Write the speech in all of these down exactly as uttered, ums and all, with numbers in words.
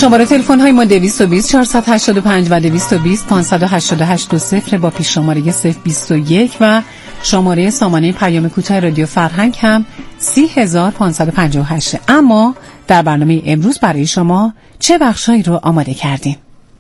شماره تلفن های ما دویست و بیست چهارصد و هشتاد و پنج و دویست و بیست پانصد و هشتاد و هشت صفر با پیش شماره صفر بیست و یک و شماره سامانه پیام کوتاه رادیو فرهنگ هم سی هزار و پانصد و پنجاه و هشت. اما در برنامه امروز برای شما چه بخشایی رو آماده کردیم؟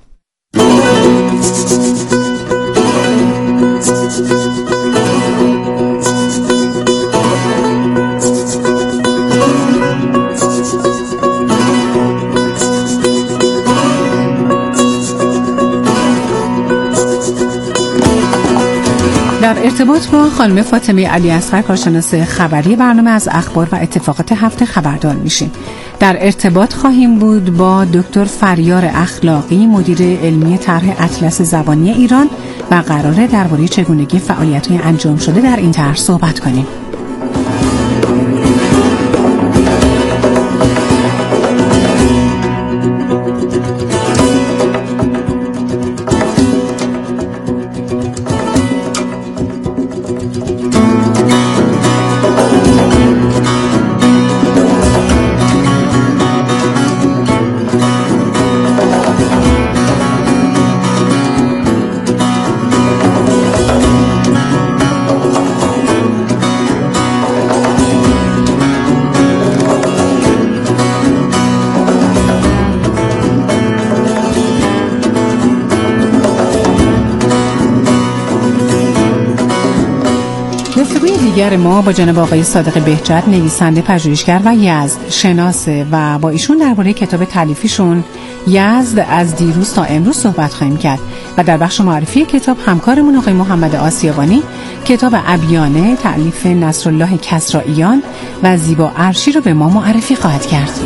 در ارتباط با خانم فاطمه علی اصغر کارشناس خبری برنامه از اخبار و اتفاقات هفته خبردار میشیم. در ارتباط خواهیم بود با دکتر فریار اخلاقی مدیر علمی طرح اطلس زبانی ایران و قراره درباره چگونگی فعالیت‌های انجام شده در این طرح صحبت کنیم. دیگر ما با جناب آقای صادق بهجت نویسنده، پژوهشگر و یزد شناسه و با ایشون درباره کتاب تالیفیشون یزد از دیروز تا امروز صحبت خواهیم کرد و در بخش معرفی کتاب همکارمون آقای محمد آسیابانی کتاب ابیانه تألیف نصرالله کسرائیان و زیبا عرشی رو به ما معرفی خواهد کرد.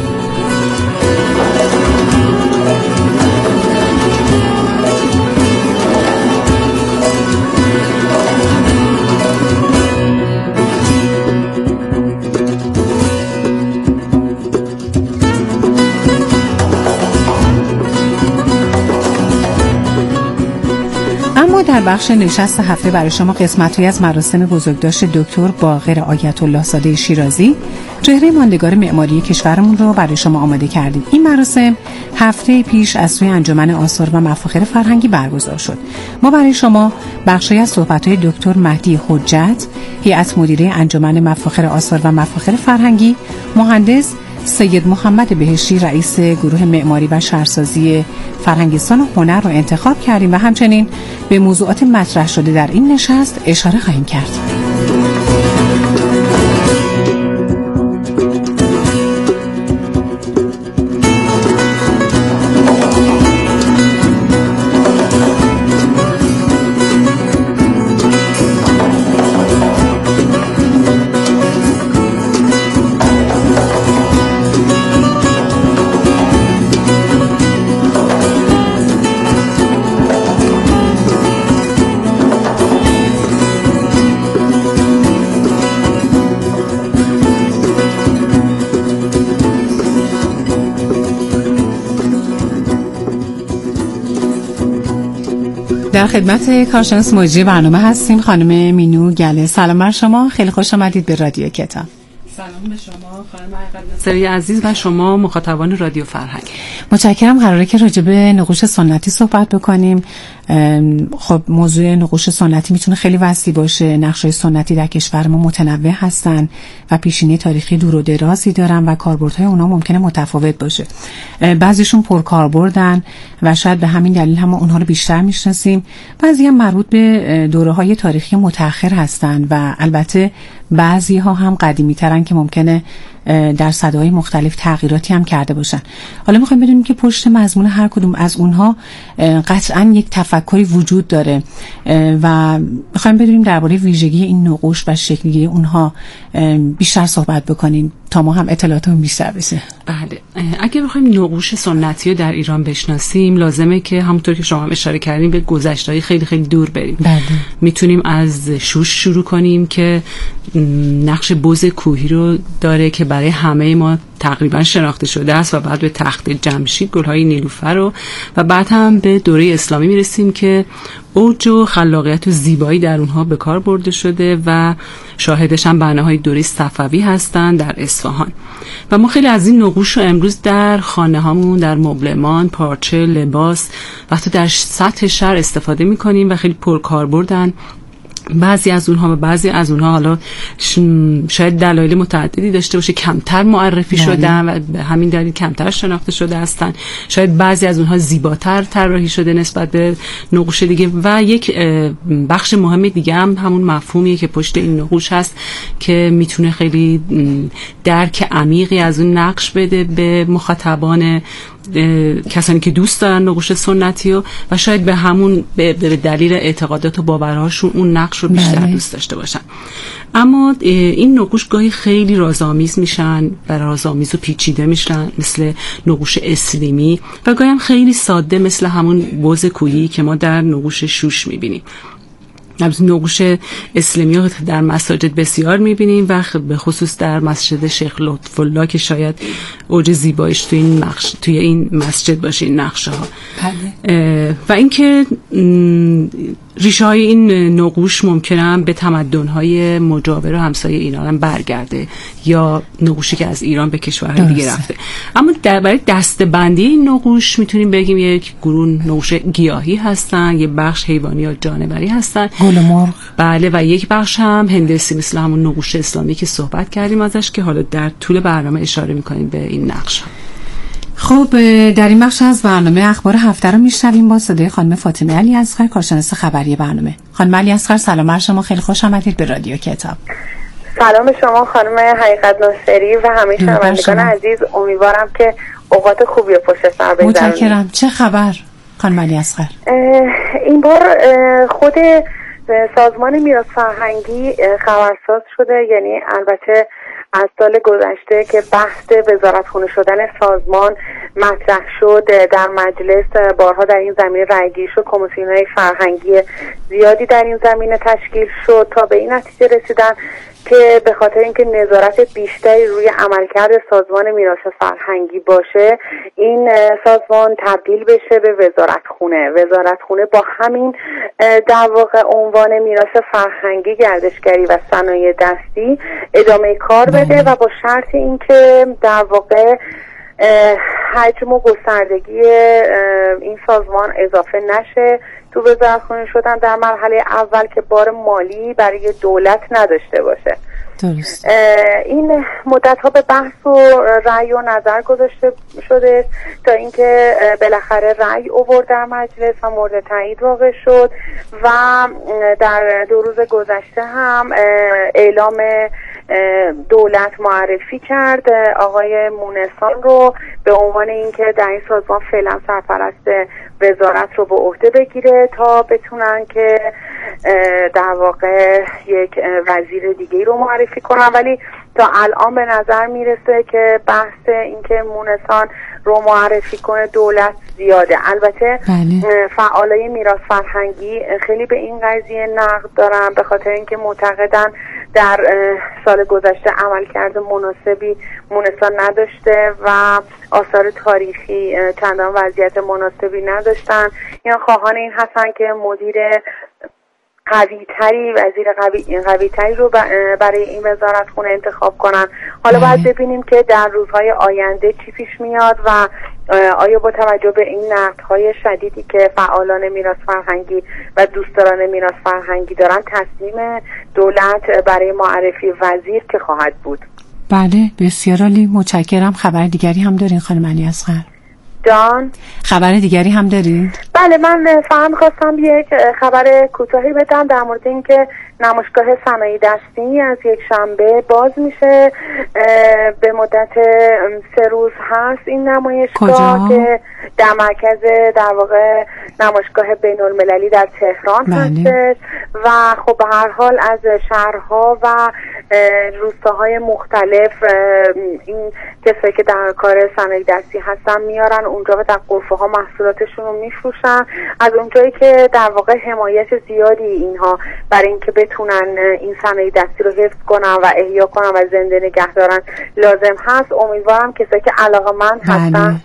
در بخش نشست هفته برای شما قسمت‌هایی از مراسم بزرگداشت دکتر باقر آیت الله زاده شیرازی چهره ماندگار معماری کشورمون رو برای شما آماده کردیم. این مراسم هفته پیش از سوی انجمن آثار و مفاخر فرهنگی برگزار شد. ما برای شما بخشی از صحبت‌های دکتر مهدی حجت، هیئت مدیره انجمن مفاخر آثار و مفاخر فرهنگی، مهندس سید محمد بهشتی رئیس گروه معماری و شهرسازی فرهنگستان و هنر رو انتخاب کردیم و همچنین به موضوعات مطرح شده در این نشست اشاره خواهیم کرد. در خدمت کارشناس مجری برنامه هستیم خانم مینو گله. سلام بر شما، خیلی خوش آمدید به رادیو کتاب. سلام به شما خانم ناصری عزیز و شما مخاطبان رادیو فرهنگ. متشکرم. قراره که راجع به نقوش سنتی صحبت بکنیم. خب موضوع نقوش سنتی میتونه خیلی وسیع باشه. نقش‌های سنتی در کشور ما متنوع هستن و پیشینه تاریخی دور و درازی دارن و کاربردهای اونها ممکنه متفاوت باشه. بعضیشون پرکاربردن و شاید به همین دلیل هم اونها رو بیشتر میشناسیم. بعضی هم مربوط به دوره‌های تاریخی متأخر هستن و البته بعضی ها هم قدیمی ترن که ممکنه در سده‌های مختلف تغییراتی هم کرده باشن. حالا میخوایم بدونیم که پشت مضمون هر کدوم از اونها قطعاً یک تفکری وجود داره و میخوایم بدونیم درباره ویژگی این نقوش و شکل‌گیری اونها بیشتر صحبت بکنیم تا ما هم اطلاعاتمون بیشتر بشه. بله، اگه بخوایم نقوش سنتی رو در ایران بشناسیم لازمه که همونطور که شما هم اشاره کردیم به گذشته‌های خیلی خیلی دور بریم. بله. میتونیم از شوش شروع کنیم که نقش بز کوهی رو داره که برای همه ما تقریبا شناخته شده است و بعد به تخت جمشید، گل‌های نیلوفر رو و بعد هم به دوره اسلامی میرسیم که اوج و خلاقیت و زیبایی در اونها به کار برده شده و شاهدش هم بناهای دوره صفوی هستند در اصفهان. و ما خیلی از این نقوش رو امروز در خانه هامون، در مبلمان، پارچه، لباس و حتی در سطح شهر استفاده میکنیم و خیلی پرکاربردن. بعضی از اونها و بعضی از اونها حالا شاید دلایل متعددی داشته باشه، کمتر معرفی بله. شدن و به همین دلیل کمتر شناخته شده هستن. شاید بعضی از اونها زیباتر طراحی شده نسبت به نقوش دیگه. و یک بخش مهم دیگه هم همون مفهومیه که پشت این نقوش هست که میتونه خیلی درک عمیقی از اون نقش بده به مخاطبان، کسانی که دوست دارن نقوش سنتی و, و شاید به همون به, به دلیل اعتقادات و باورهاشون اون نقش رو بیشتر بله. دوست داشته باشن. اما این نقوش گاهی خیلی رازآمیز میشن و رازآمیز و پیچیده میشن مثل نقوش اسلیمی و گاهی هم خیلی ساده مثل همون بز کویی که ما در نقوش شوش میبینیم. نقوش اسلامی رو در مساجد بسیار می‌بینیم و به خصوص در مسجد شیخ لطف الله که شاید اوج زیباییش توی این نقش توی این مسجد باشه این نقشه ها. بله. و اینکه ریشه های این نقوش ممکنه به تمدن‌های مجاور و همسایه ایران هم برگرده یا نقوشی که از ایران به کشورهای دیگه رفته. اما در برای دسته‌بندی این نقوش میتونیم بگیم یک گروه نقوش گیاهی هستن، یک بخش حیوانی یا جانوری هستن، گل مرغ، بله، و یک بخش هم هندسی مثل همون نقوش اسلامی که صحبت کردیم ازش که حالا در طول برنامه اشاره می‌کنیم به این نقش. خب در این بخش از برنامه اخبار هفته رو میشنویم با صدای خانم فاطمه علی اصغر، کارشناس خبری برنامه. خانم علی اصغر سلام بر شما، خیلی خوش آمدید به رادیو کتاب. سلام شما خانم حقیقت ناصری و همه شنوندگان عزیز، امیدوارم که اوقات خوبی رو پشت سر بگذرونید. متشکرم. چه خبر خانم علی اصغر؟ این بار خود سازمان میراث فرهنگی خبرساز شده، یعنی البته از سال گذشته که بحث وزارتخونه شدن سازمان مطرح شد در مجلس، بارها در این زمینه رأیگیری شد، کمیسیون‌های فرهنگی زیادی در این زمینه تشکیل شد تا به این نتیجه رسیدن که به خاطر اینکه نظارت بیشتری روی عملکرد سازمان میراث فرهنگی باشه، این سازمان تبدیل بشه به وزارتخونه. وزارتخونه با همین در واقع عنوان میراث فرهنگی، گردشگری و صنایع دستی ادامه کار بده و با شرط اینکه در واقع حجم و گستردگی این سازمان اضافه نشه تو وزارتخونه شدن در مرحله اول که بار مالی برای دولت نداشته باشه. درست. این مدت ها به بحث و رأی و نظر گذاشته شده تا اینکه بالاخره رأی آورد در مجلس و مورد تایید واقع شد و در دو روز گذشته هم اعلام دولت معرفی کرد آقای مونسان رو به عنوان اینکه در این سازمان فعلا سرپرست وزارت رو به عهده بگیره تا بتونن که در واقع یک وزیر دیگه رو معرفی کنن. ولی تا الان به نظر میرسه که بحث اینکه مونسان رو معرفی کنه دولت زیاده. البته بله. فعالای میراث فرهنگی خیلی به این قضیه نقد دارن به خاطر اینکه معتقدن در سال گذشته عملکرد مناسبی مونسان نداشته و آثار تاریخی چندان وضعیت مناسبی نداشتن. یا خواهان این هستن که مدیر قوی تری، وزیر قوی, قوی تری رو برای این وزارتخونه انتخاب کنن. حالا باید ببینیم که در روزهای آینده چی پیش میاد و آیا با توجه به این نقدهای شدیدی که فعالان میراث فرهنگی و دوستداران میراث فرهنگی دارن تصمیم دولت برای معرفی وزیر که خواهد بود. بله، بسیار عالی، متشکرم. خبر دیگری هم دارین خانم علی اصغر؟ جان، خبر دیگری هم دارید؟ بله، من فهم خواستم یک خبر کوتاهی بدم در مورد اینکه نمایشگاه صنایع دستی از یک شنبه باز میشه. به مدت سه روز هست این نمایشگاه که در مرکز در واقع نمایشگاه بین المللی در تهران هستش و خب به هر حال از شهرها و روستاهای مختلف این کسایی که در کار صنایع دستی هستن میارن اونجا و در غرفه ها محصولاتشون رو میفروشن. از اونجایی که در واقع حمایت زیادی اینها برای اینکه بتونن این صنایع دستی رو حفظ کنن و احیا کنن و زنده نگه دارن لازم هست، امیدوارم کسایی که علاقه‌مند هستن.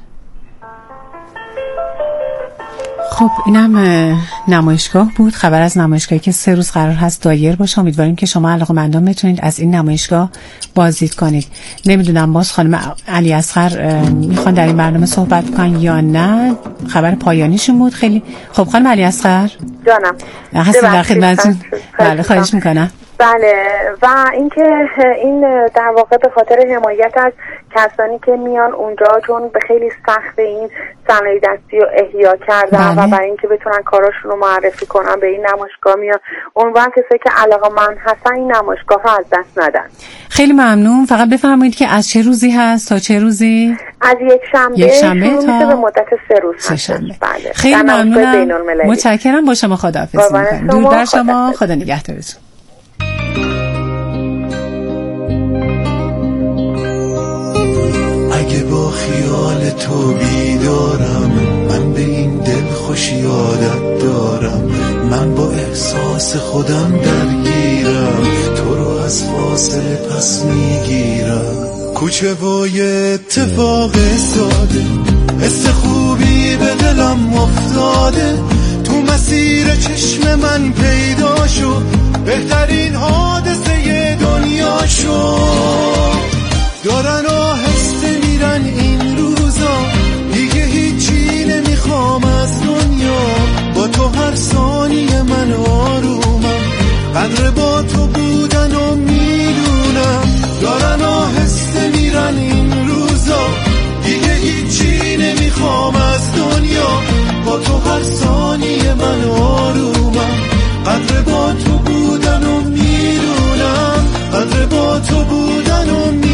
خب اینم نمایشگاه بود، خبر از نمایشگاهی که سه روز قرار هست دایر باشه. امیدواریم که شما علاقه‌مندان بتونید از این نمایشگاه بازدید کنید. نمیدونم باز خانم علی اصغر میخوان در این برنامه صحبت کنن یا نه. خبر پایانیشون بود. خیلی خب خانم علی اصغر جانم هستید در خدمتتون. بله خواهش میکنم. بله و اینکه این در واقع به خاطر حمایت از کسانی که میان اونجا، چون به خیلی سخت این صنایع دستی رو احیا کردن بله. و برای اینکه بتونن کاراشون رو معرفی کنن به این نمایشگاه میان. امیدوارم کسایی که علاقه‌مند هستن این نمایشگاه رو از دست ندن. خیلی ممنون. فقط بفرمایید که از چه روزی هست تا چه روزی؟ از یک شنبه, یک شنبه تا به مدت سه روز سه شنبه. بله. خیلی ممنونم. متشکرم. با شما خداحافظی می‌کنم. درود بر شما. خدا نگهدارتون. اگه با خیال تو بیدارم، من به این دل خوشی عادت دارم، من با احساس خودم درگیرم، تو رو از فاصله پس میگیرم. کوچه و یه اتفاق ساده، حس خوبی به دلم افتاده، تو مسیر چشم من پیدا شد، بهترین حادثه دنیا شد. دارن آهسته میرن این روزا، دیگه هیچی نمیخوام از دنیا، با تو هر ثانیه من آرومم، قدر با تو بودن و میدونم. دارن آهسته میرن این روزا، دیگه هیچی نمیخوام از دنیا، با تو هر ثانیه من آرومم، قدر با تو بودن و میدونم، قدر با تو بودن و میدونم.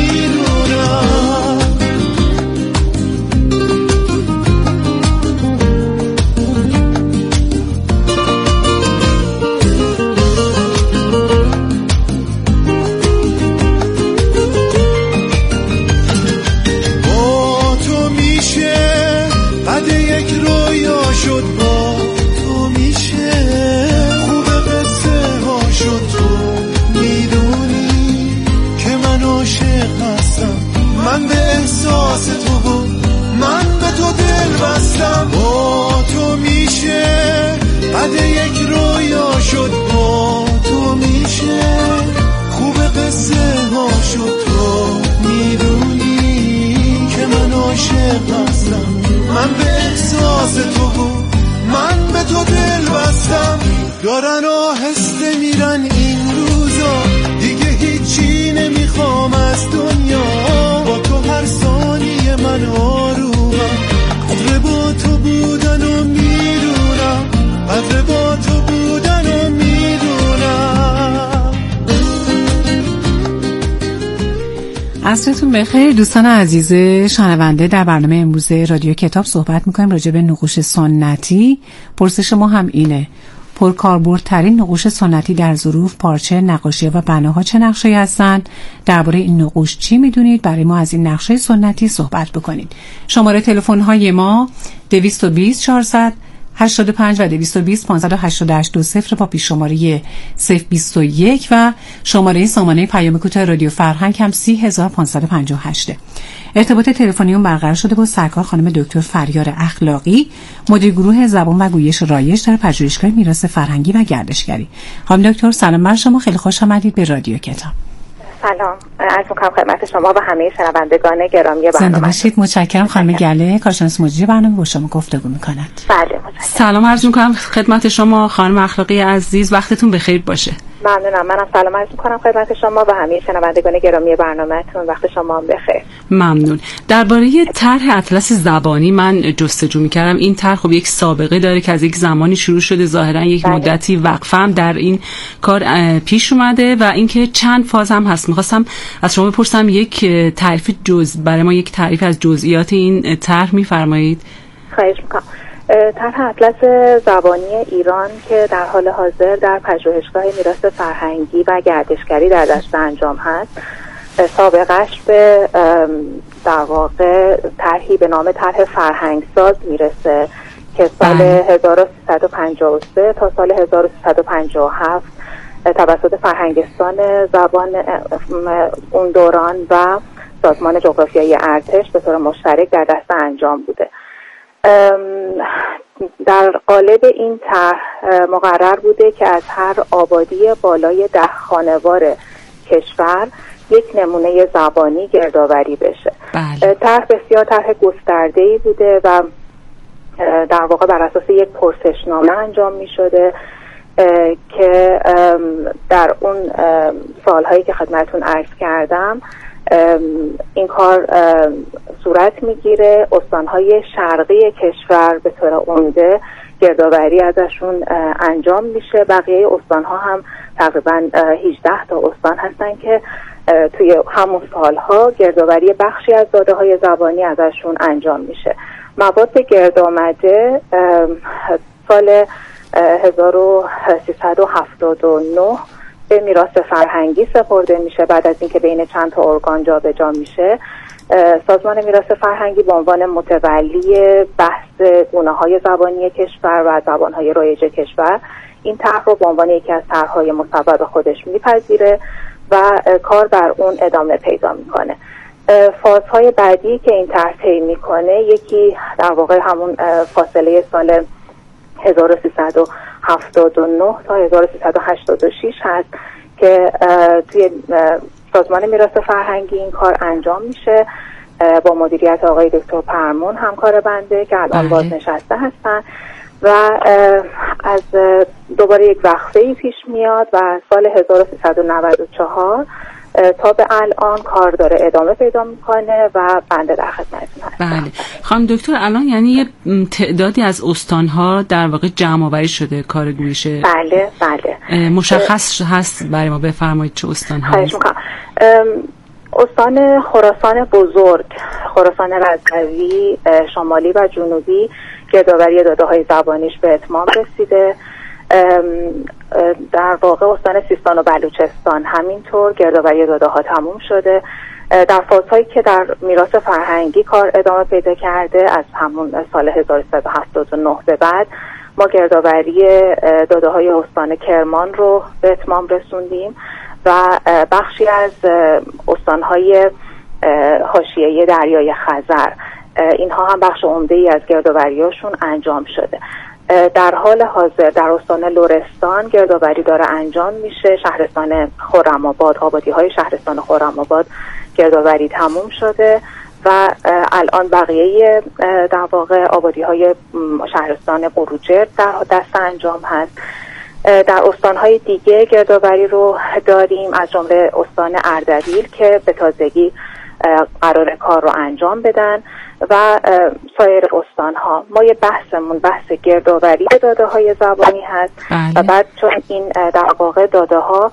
با تو میشه قد یک رویا شد، با تو میشه خوب قصه ها شد. تو میدونی که من عاشق هستم، من به احساس تو بود، من به تو دل بستم. با تو میشه قد یک رویا شد، با تو میشه خوب قصه ها شد. تو میدونی که من عاشق هستم، من به احساس تو بود، من به تو دل بستم. دارن آهسته میرن این روزا، دیگه هیچی نمیخوام از دنیا، با تو هر ثانیه من آرومم، قدر با تو بودن و میدونم، قدر با تو بودن و میدونم. عصرتون بخیر دوستان عزیز شنونده. در برنامه امروز رادیو کتاب صحبت میکنیم راجع به نقوش سنتی. پرسش ما هم اینه: پرکاربردترین نقوش سنتی در ظروف، پارچه، نقاشی و بناها چه نقشه‌ای هستند؟ درباره این نقوش چی میدونید؟ برای ما از این نقشه سنتی صحبت بکنید. شماره تلفن های ما دویست و بیست چهارصد هشتاد و پنج و دویست و بیست پانصد و هشتاد و هشت دو صفر با پیش شماره صفر بیست و یک و شماره سامانه پیام کوتاه رادیو فرهنگ هم سی هزار و پانصد و پنجاه و هشت. ارتباط تلفنی اون برقرار شده با سرکار خانم دکتر فریار اخلاقی، مدیر گروه زبان و گویش رایج در پژوهشگاه میراث فرهنگی و گردشگری. خانم دکتر سلام بر شما، خیلی خوش آمدید به رادیو کتاب. سلام عرض می‌کنم خدمت شما و همه شنوندگان گرامی برنامه. زنده باشید. متشکرم. خانم گله کارشناس مجری برنامه با شما گفتگو می‌کند. بله متشکرم. سلام عرض می‌کنم خدمت شما خانم اخلاقی عزیز، وقتتون بخیر باشه. ممنونم. منم سلام عرض می‌کنم خدمت شما و همه شنوندگان گرامی برنامه‌تون. وقت شما هم بخیر. ممنون. درباره طرح اطلس زبانی من جستجو می‌کردم. این طرح خب یک سابقه داره که از یک زمانی شروع شده، ظاهرا یک بله. مدتی وقفه هم در این کار پیش اومده و اینکه چند فاز هم هست. می‌خواستم از شما بپرسم یک تعریف جز برای ما یک تعریف از جزئیات این طرح می‌فرمایید؟ خواهش می‌کنم. طرح اطلس زبانی ایران که در حال حاضر در پژوهشگاه میراث فرهنگی و گردشگری در دست انجام هست، سابقش به در واقع طرحی به نام طرح فرهنگساز میرسه که سال هزار و سیصد و پنجاه و سه تا سال هزار و سیصد و پنجاه و هفت توسط فرهنگستان زبان اون دوران و سازمان جغرافیایی ارتش به طور مشترک در دست انجام بوده. در قالب این طرح مقرر بوده که از هر آبادی بالای ده خانوار کشور یک نمونه زبانی گردآوری بشه. بله. طرح بسیار طرح گسترده‌ای بوده و در واقع بر اساس یک پرسشنامه انجام می شده که در اون سالهایی که خدمتتون عرض کردم این کار صورت میگیره. استانهای شرقی کشور به طور عمده گردآوری ازشون انجام میشه. بقیه استانها هم تقریبا هجده تا استان هستن که توی همون سالها گردآوری بخشی از داده‌های زبانی ازشون انجام میشه. مواد گرد آمده سال هزار و سیصد و هفتاد و نه به میراث فرهنگی سپرده میشه. بعد از اینکه بین چند تا ارگان جابجا میشه، سازمان میراث فرهنگی به عنوان متولی بحث گونه‌های زبانی کشور و زبان‌های رایج کشور این طرح رو به عنوان یکی از طرح‌های مصوب خودش میپذیره و کار بر اون ادامه پیدا میکنه. فازهای بعدی که این طرح طی میکنه، یکی در واقع همون فاصله سال هزار و سیصد و هفتاد و نه تا هزار و سیصد و هشتاد و شش هست که توی سازمان میراث فرهنگی این کار انجام میشه با مدیریت آقای دکتر پرمون همکار بنده که الان بازنشسته هستن و از دوباره یک وقفه‌ای پیش میاد و سال هزار و سیصد و نود و چهار تا به الان کار داره ادامه پیدا میکنه و بنده در خدمتتون هستم. بله خانم دکتر، الان یعنی یه تعدادی از استانها در واقع جمع آوری شده کار گویش؟ بله بله. مشخص هست برای ما بفرمایید چه استان‌هایی؟ خواهش می‌کنم. استان خراسان بزرگ، خراسان رضوی، شمالی و جنوبی گردآوری داده‌های زبانیش به اتمام رسیده. در واقع استان سیستان و بلوچستان همینطور گردآوری داده‌ها تموم شده. در فازهایی که در میراث فرهنگی کار ادامه پیدا کرده از همون سال هزار و سیصد و هفتاد و نه به بعد ما گردآوری داده‌های استان کرمان رو به اتمام رسوندیم و بخشی از استان‌های حاشیه‌ای دریای خزر، اینها هم بخش عمده‌ای از گردآوری‌هاشون انجام شده. در حال حاضر در استان لرستان گردآوری داره انجام میشه. شهرستان خرم‌آباد، آبادی‌های شهرستان خرم‌آباد گردآوری تموم شده و الان بقیه در واقع آبادی‌های شهرستان بروجرد در دست انجام هست. در استان‌های دیگه گردآوری رو داریم، از جمله استان اردبیل که به تازگی قرار کار رو انجام بدن و سایر استان‌ها. ما یه بحثمون بحث گردآوری داده‌های زبانی هست. بله. و بعد چون این در واقع داده‌ها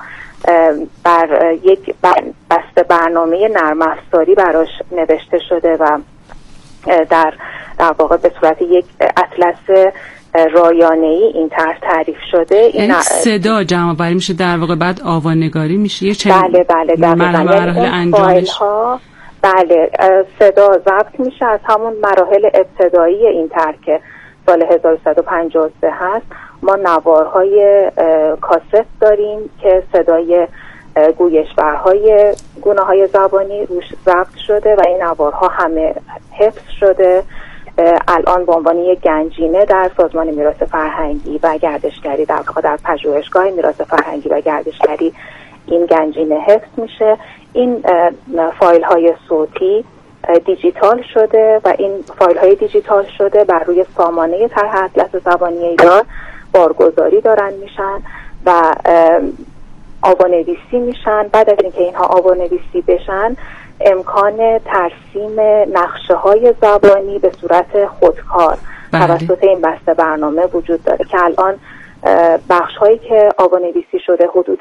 بر یک بسته برنامه نرم افزاری براش نوشته شده و در در واقع به صورت یک اطلس رایانه‌ای این طرح تعریف شده. این صدا جمع آوری میشه در واقع، بعد آوانگاری میشه. یه چه بله بله مراحل انجامش؟ بله، صدا ضبط میشه از همون مراحل ابتدایی این طرح که سال هزار و سیصد و پنجاه و سه هست. ما نوارهای کاست داریم که صدای گویشورهای گونه‌های زبانی روش ضبط شده و این نوارها همه حفظ شده. الان به عنوان یک گنجینه در سازمان میراث فرهنگی و گردشگری در واقع در پژوهشگاه میراث فرهنگی و گردشگری این گنجینه حفظ میشه. این فایل های صوتی دیجیتال شده و این فایل های دیجیتال شده بر روی سامانه طرح اطلس زبانی ایران بارگذاری دارن میشن و آوانویسی میشن. بعد از اینکه اینها آوانویسی بشن، امکان ترسیم نقشه های زبانی به صورت خودکار توسط این بسته برنامه وجود داره که الان بخش هایی که آوانویسی شده حدود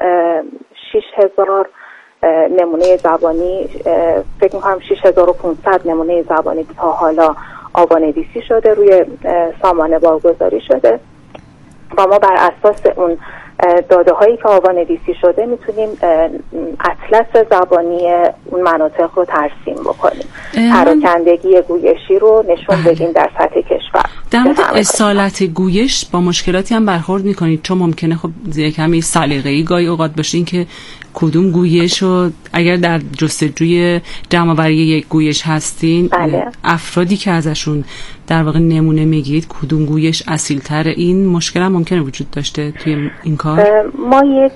شش هزار نمونه زبانی، فکر میکنم شش هزار و پانصد نمونه زبانی تا حالا آوانویسی شده، روی سامانه بارگذاری شده و ما بر اساس اون داده هایی که آوانویسی شده میتونیم اطلس زبانی اون مناطق رو ترسیم بکنیم، پراکندگی گویشی رو نشون بدیم در سطح کشور. در مورد اصالت گویش با مشکلاتی هم برخورد میکنید؟ چون ممکنه خب کمی سلیقه‌ای گاهی اوقات باشه این که کدوم گویش رو اگر در جستجوی جمع‌آوری یک گویش هستین، بله. افرادی که ازشون در واقع نمونه میگید کدوم گویش اصیل‌تر، این مشکل هم ممکنه وجود داشته توی این کار؟ ما یک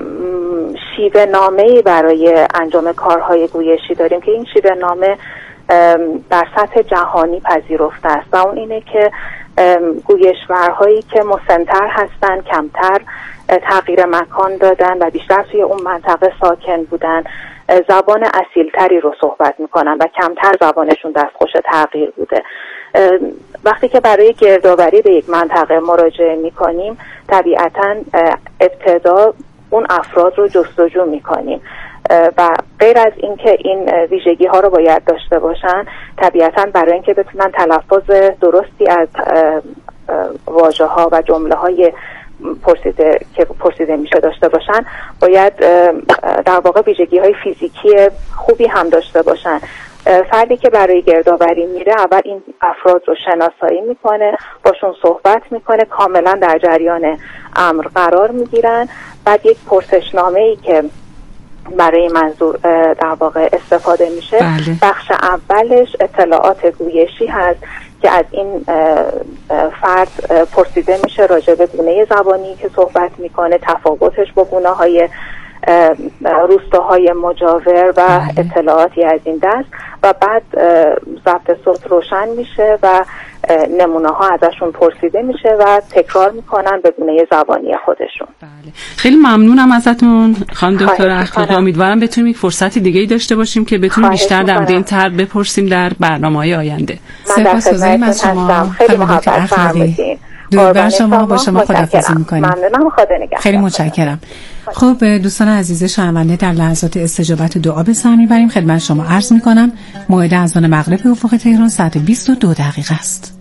شیوه نامه‌ای برای انجام کارهای گویشی داریم که این شیوه نامه در سطح جهانی پذیرفته است و اون اینه که گویشورهایی که مسن‌تر هستن، کمتر تغییر مکان دادن و بیشتر توی اون منطقه ساکن بودن، زبان اصیلتری رو صحبت میکنن و کمتر زبانشون دستخوش تغییر بوده. وقتی که برای گردآوری به یک منطقه مراجعه میکنیم طبیعتاً ابتدا اون افراد رو جستجو میکنیم و غیر از این که این ویژگی ها رو باید داشته باشن، طبیعتاً برای اینکه بتونن تلفظ درستی از واژه ها و جمله های پرسیده که پرسیده میشه داشته باشن، باید در واقع ویژگی های فیزیکی خوبی هم داشته باشن. فردی که برای گردآوری میره اول این افراد رو شناسایی میکنه، باشون صحبت میکنه، کاملا در جریان امر قرار میگیرن. بعد یک پرسشنامه ای که برای منظور در واقع استفاده میشه، بله. بخش اولش اطلاعات گویشی هست که از این فرد پرسیده میشه راجع به گونه زبانی که صحبت میکنه، تفاوتش با گونه های روستاهای مجاور و اطلاعاتی از این دست و بعد ضبط صوت روشن میشه و نمونه ها ازشون پرسیده میشه و تکرار میکنن به گونه زبانی خودشون. بله. خیلی ممنونم ازتون خانم دکتر اخلاقی. امیدوارم بتونیم یک فرصتی دیگه داشته باشیم که بتونیم بیشتر در مورد این طرح بپرسیم در برنامه‌های آینده. سپاسگزاریم از شما. خیلی محبت فرمودین. درود شما، با شما خداحافظی می‌کنیم. ممنونم، خدا نگهدار. خیلی متشکرم. خب دوستان عزیز شنونده، در لحظات استجابت دعا به سر می‌بریم. خدمت شما عرض می‌کنم موعد اذان مغرب افق تهران ساعت بیست و دو دقیقه است.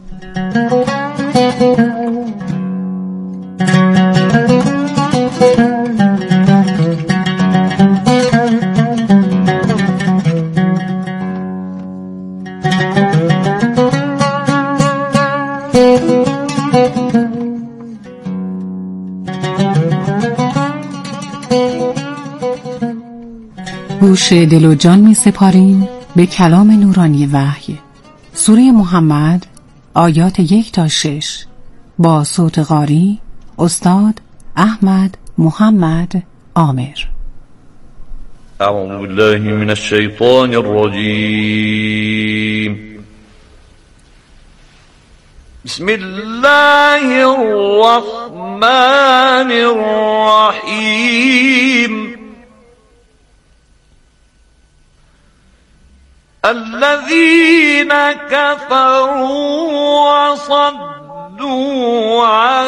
گوش دل و جان می سپاریم به کلام نورانی وحی، سوره محمد، آیات یک تا شش، با صوت قاری استاد احمد محمد عامر. اعوذ بالله من الشیطان الرجیم. بسم الله الرحمن الرحیم. الذين كفروا وصدوا عن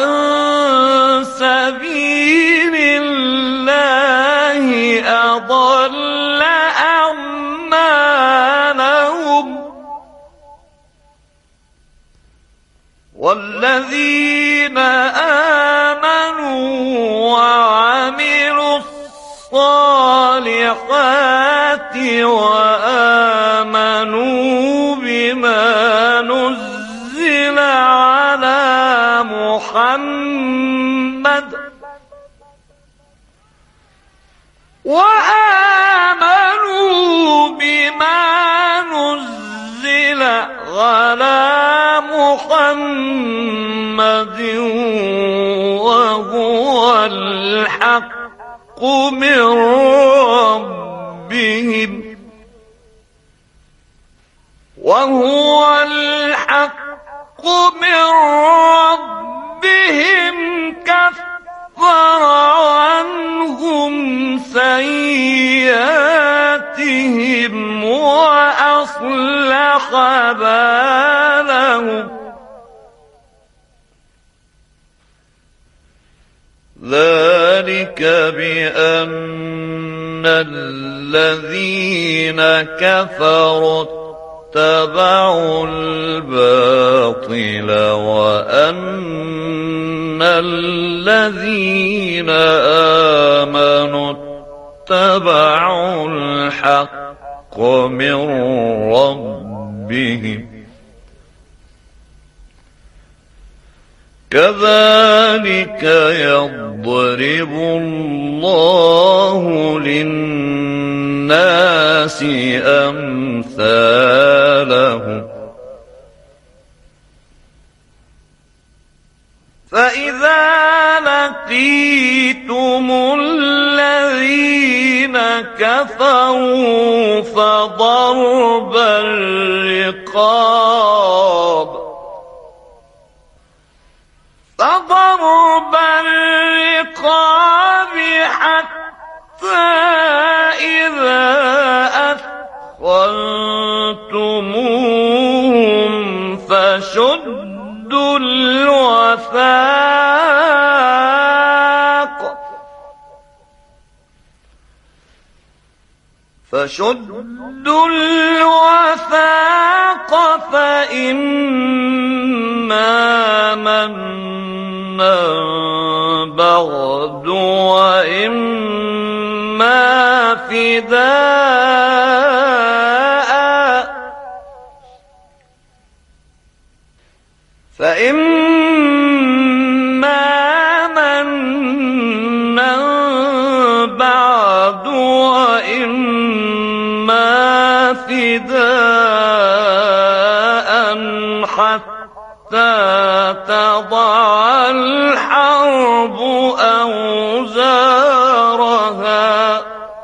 سبيل الله أضل أعمالهم والذين آمنوا وعملوا الصالحات وآمنوا بما نزل على محمد وآمنوا بما نزل على محمد وهو الحق من ربهم وهو الحق من ربهم كفر عنهم سيئاتهم وأصلح بالهم ذلك بأن الذين كفروا اتبعوا الباطل وأن الذين آمنوا اتبعوا الحق من ربهم كذلك يضرب الله للناس أمثالهم فإذا لقيتم الذين كفروا فضرب الرقاب فضرب الرقاب حتى إذا أثخنتموهم فشدوا الوثاق فشدوا الوثاق فإما منا بعد وإما فداء فإما منا بعد وإما فداء حتى تضع الحرب أوزارها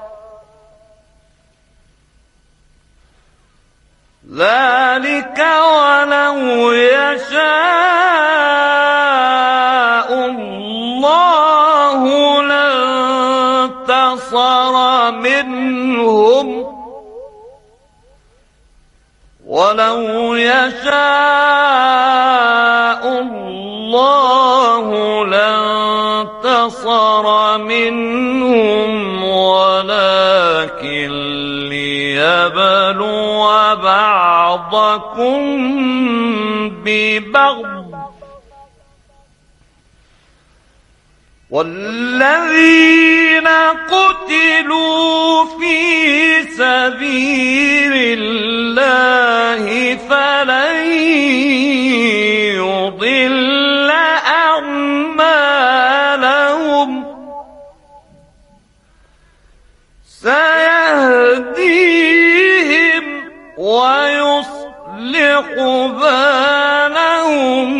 ذلك ولو يشاء الله لانتصر منهم ولو يشاء الله لانتصر منهم ولكن ليبلو بعضكم ببعض والذين قتلوا في سبيل الله فلن يضل أعمالهم سيهديهم ويصلح بالهم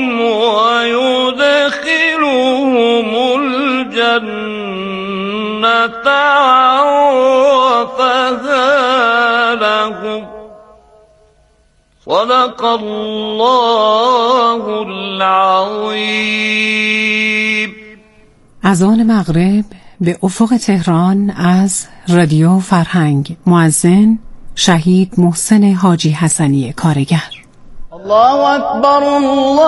ويدخلهم الجنة عرفها لهم صدق الله العظيم. از آن مغرب به افق تهران از رادیو فرهنگ مؤذن شهید محسن حاجی حسنی کارگر. الله اکبر الله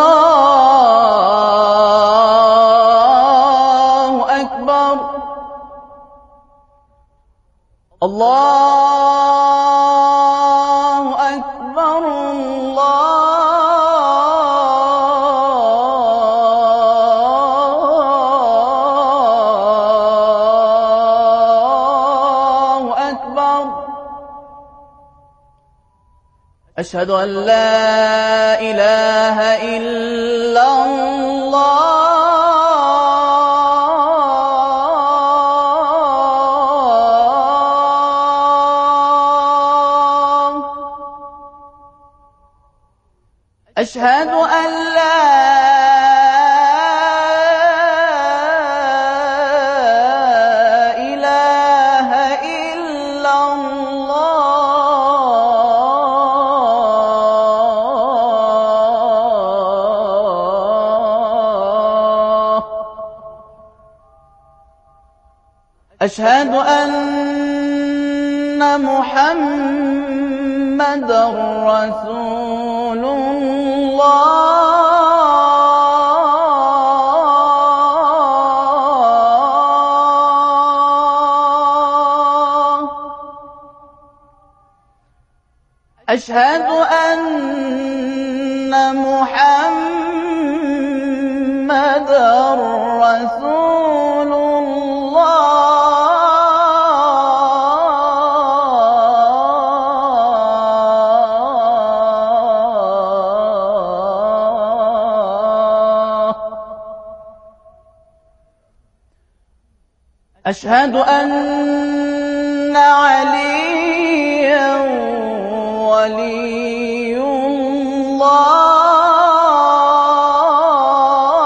اکبر الله اکبر الله اکبر أشهد أن لا إله إلا الله أشهد أن لا إله إلا الله أشهد أن محمد رسول الله أشهد أن محمدًا رسول الله. أشهد أن عليا ولي